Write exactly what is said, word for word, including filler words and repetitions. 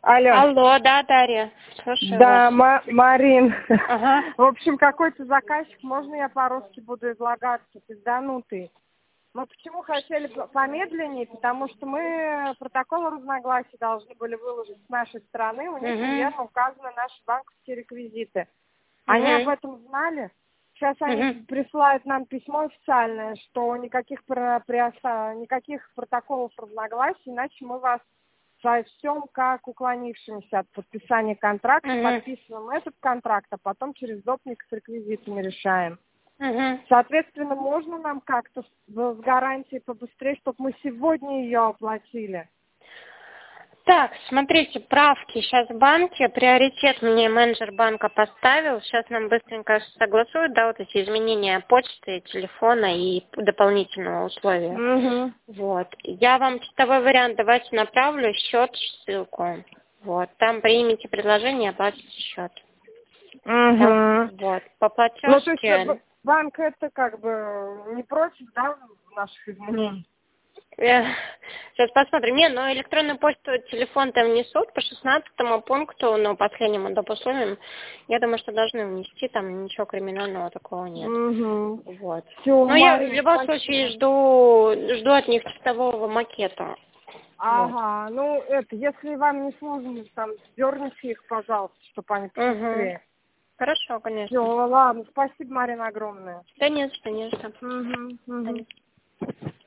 Алло. Алло, да, Дарья. Слушаю Да, вас. Ма- Марин. Ага. В общем, какой-то заказчик, можно я по-русски буду излагаться, пизданутый. Мы почему хотели п- помедленнее, потому что мы протокол разногласий должны были выложить с нашей стороны, у них Угу. неверно указаны наши банковские реквизиты. Они Угу. об этом знали. Сейчас они Угу. присылают нам письмо официальное, что никаких, про- приоса- никаких протоколов разногласий, иначе мы вас всем как уклонившимся от подписания контракта, Угу. подписываем этот контракт, а потом через допник с реквизитами решаем. Угу. Соответственно, можно нам как-то с, с гарантией побыстрее, чтобы мы сегодня ее оплатили? Так, смотрите, правки сейчас в банке, приоритет мне менеджер банка поставил, сейчас нам быстренько согласуют, да, вот эти изменения почты, телефона и дополнительного условия. Угу. Вот, я вам чистовой вариант давайте направлю, счет, ссылку, вот, там примите предложение, оплатите счет. Там, Угу. вот, по Ну, то есть платежке... б- банк это как бы не против, да, наших изменений? Э, Сейчас посмотрим. Не, но электронную почту, телефон там несут по шестнадцатому пункту, но последнему доп. Условиям. Я думаю, что должны внести, там ничего криминального такого нет. Угу. Вот. Все, Но я в Марин, любом спасибо. случае жду, жду от них чистового макета. Вот. Ага, ну это, если вам не сложно, там, дерните их, пожалуйста, чтобы они Угу. побыстрее. Хорошо, Все, конечно. ладно, спасибо, Марина, огромное. Да нет, что, не что. Угу, Да угу. нет.